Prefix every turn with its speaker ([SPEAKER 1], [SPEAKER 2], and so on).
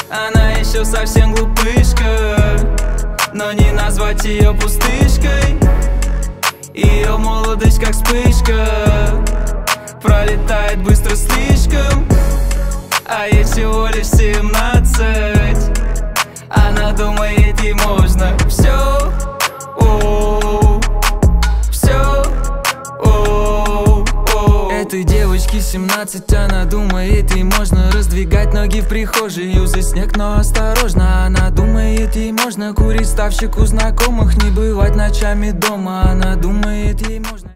[SPEAKER 1] Она еще совсем глупышка, но не назвать ее пустышкой. Ее молодость как вспышка, пролетает быстро слишком. А ей всего лишь 17. Она думает, ей можно все, все. Этой девочке 17, она думает, ей можно раздвигать ноги в прихожей, юзать снег, но осторожно. Она думает, ей можно курить ставщик у знакомых, не бывать ночами дома. Она думает, ей можно.